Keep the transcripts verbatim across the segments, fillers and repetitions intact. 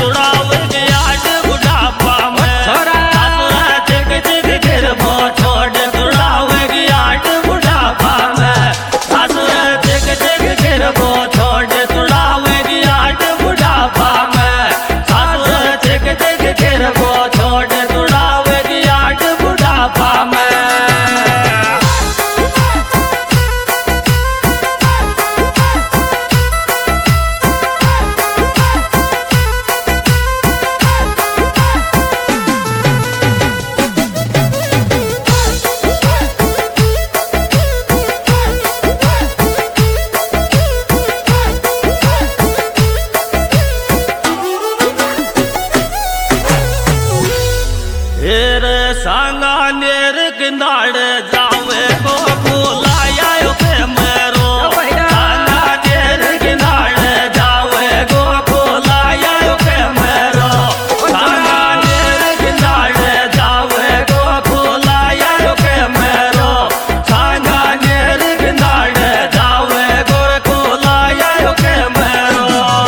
तुड़ावेगी आठ बुढ़ापा में सासुर चिक चिक गिरबो छोड़ तुड़ावेगी आठ बुढ़ापा में सासुर चिक चिक गिरबो छोड़ तुड़ावेगी आठ बुढ़ापा में सासुर चिक चिक गिरबो छोड़ तुड़ावेगी आठ बुढ़ापा में। सांगा नेर किनाड़ जावे गो बुलाया पे मेरो सांगा नेर किनाड़ जावे गो बुलाया पे मेरो सांगा नेर किनाड़ जावे गो बुलाया पे मेरो सांगा नेर किनाड़ जावे गो बुलाया पे मेरो।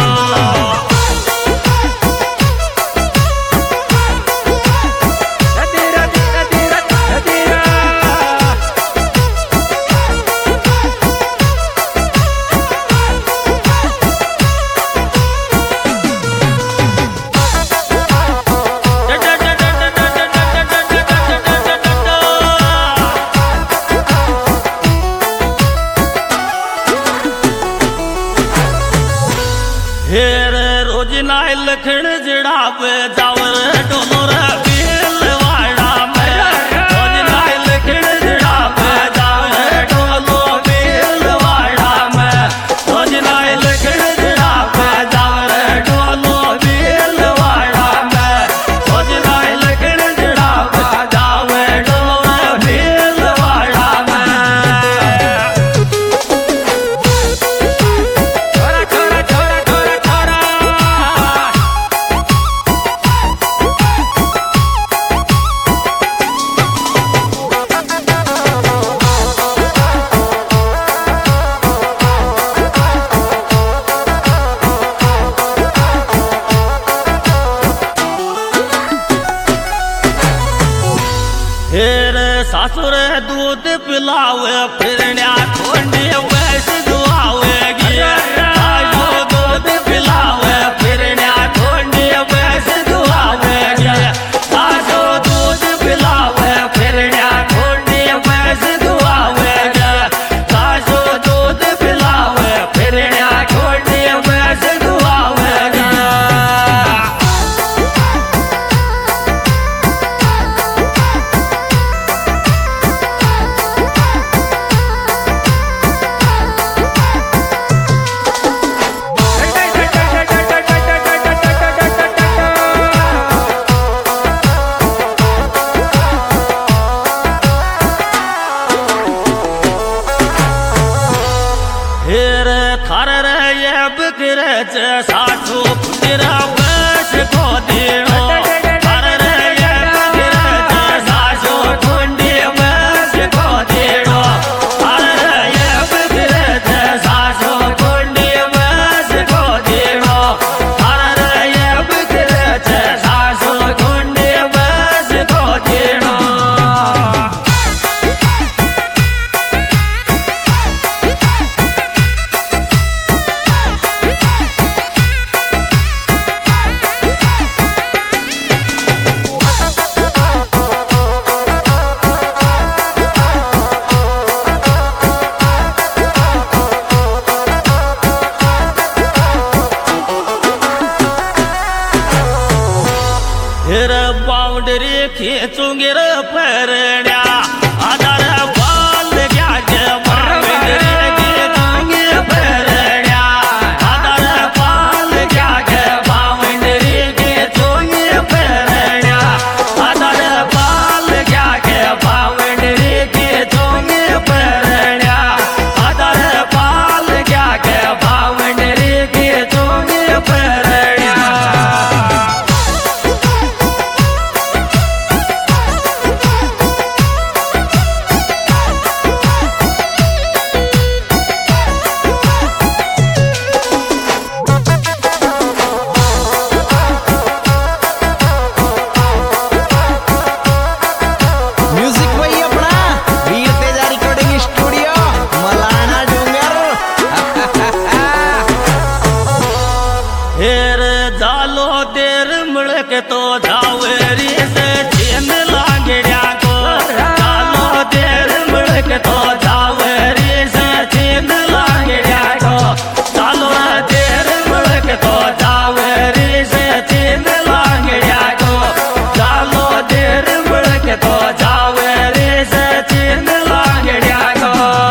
हेर रोज नाय लखण जड़ावे जावर डोलोर बीलवाड़ा में रोज नाय लखण जड़ावे जावर डोलो बीलवाड़ा में रोज नाय लखण जड़ावे जावर डोलो बीलवाड़ा में रोज नाय लखण जड़ावे जावर डोलो बीलवाड़ा में। हेर सासुर दूध पिलावे फिरण्या खोंडी वैस दुआवेगी सासु दूध पिलावे फिरण्या खोंडी वैस दुआवेगी सासु दूध पिलावे फिरण्या खोंडी वैस दुआवेगी सासु दूध पिलावे फिरण्या खोंडी वैस दुआवेगी। हेर थार रे बिकर सासू तेरा बस को देनो थार रे बिकर सासू ढूंढी बस को देनो थार रे बिकर सासू ढूंढी बस को देनो थार रे बिकर सासू ढूंढी बस को देनो। हेर बाउंड्री खींचूंगी रे परण्या आधार बाल क्या के बाउंड्री खींचूंगी परण्या आधार बाल क्या के बाउंड्री खींचूंगी परण्या आधार बाल क्या के बाउंड्री खींचूंगी परण्या आधार बाल क्या के बाउंड्री खींचूंगी परण्या। देर मुड़क तो जावेरी से चीन लांगड़िया को चालो देर मुड़क तो जावेरी से चीन लांगड़िया को चालो देर मुड़क तो जावेरी से चीन लांगड़िया को चालो देर मुड़क तो जावेरी से चीन लांगड़िया को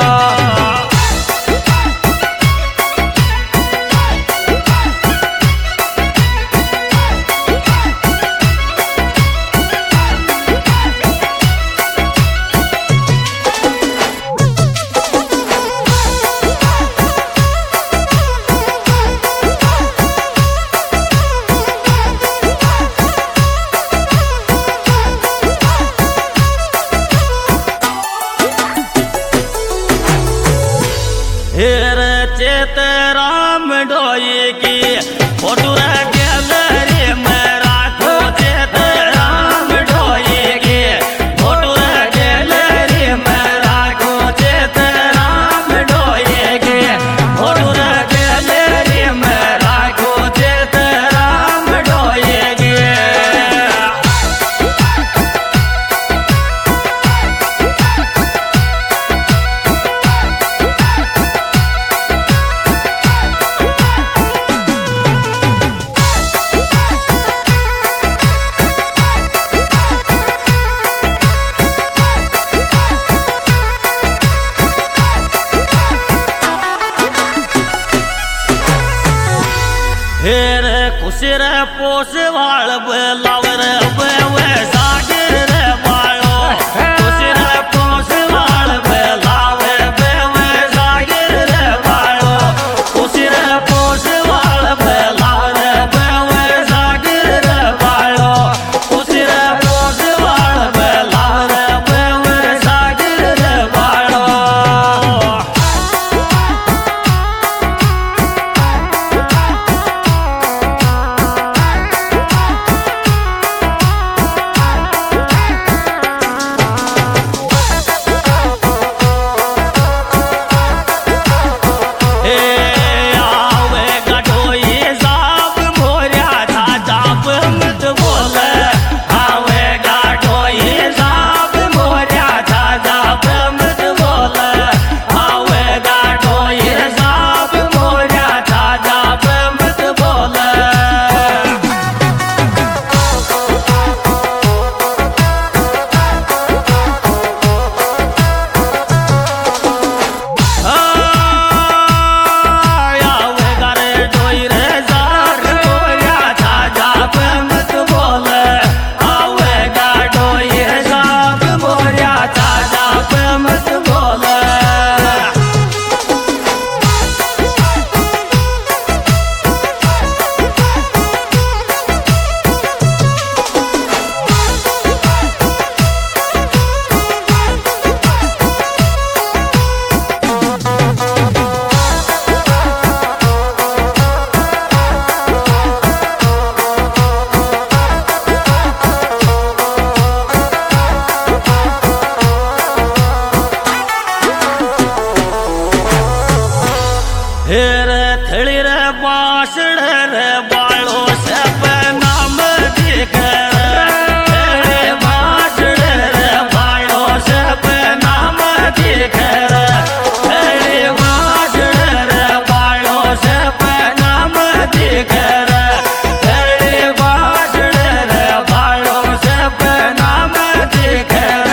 हेर चेत राम डोई की फोटो गैलरी में राखो चेत राम डोई की फोटो गैलरी में राखो चेत राम डोई की फोटो गैलरी में राखो चेत राम डोई की हेर कुसिर पोस वाल लावर वे सागर रे बालो कुसिर पोस वाल लावे वे सागर रे बालो कुसिर पोस वाल लावर वे सागर रे बालो कुसिर पोस वाल लावर वे सागर रे बालो हेर थड़ी रे बासड़ रे बालो से नाम दिख रे बासड़ रे बालो से नाम दिख रे बासड़ रे बालो से नाम दिख रे बासड़ रे बालो से नाम दिख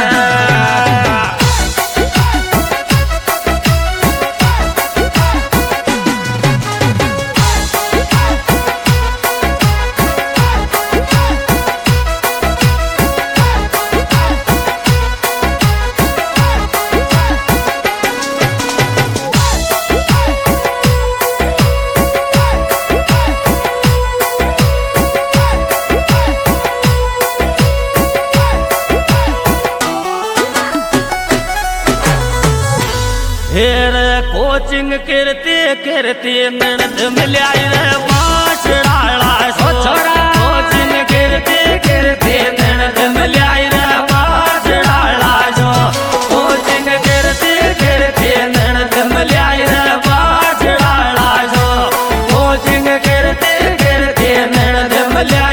हेर कोचिंग करते करते ननद मिल्या रे बांसड़ाला छोरा कोचिंग करते करते ननद मिल्या रे बांसड़ाला जो कोचिंग करते करते ननद मिल्या रे बांसड़ाला जो कोचिंग करते करते ननद मिल्या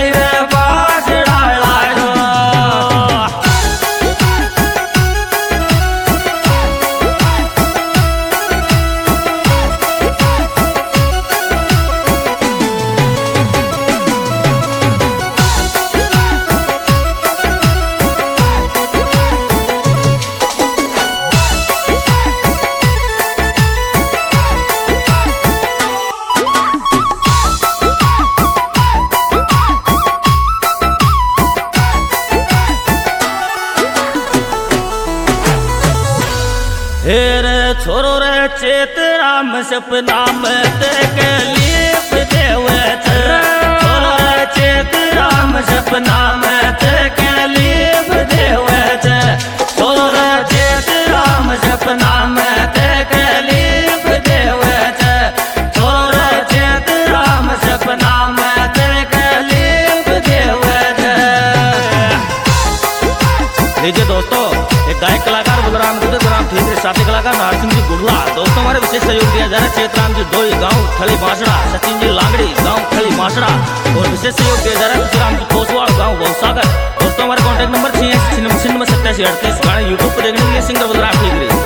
राम सपना में तकलीफ देवे छोरो चेत राम सपना में तकलीफ देवे छोरो चेत राम सपना में तकलीफ देवे छोरो चेत राम सपना में तकलीफ देवे। लीजिए दोस्तों, एक गायक कलाकार बलराम गुजराम ठीक साथी कलाकार नारसिंह जी गुड़ला दोस्तों हमारे विशेष सहयोग दिया जा रहा है चेतराम जी डोई गांव खली बांसड़ा, सचिन जी लांगड़ी गांव खली बांसड़ा और विशेष सहयोग दिया जा रहा है तुलसीराम जी कोसवाड़ गांव बहुसागर। दोस्तों हमारे कॉन्टैक्ट नंबर छियासी छिन्नवे सत्तासी अड़तीस गाने यूट्यूब पर देखने के लिए सिंगर बलराम ठीक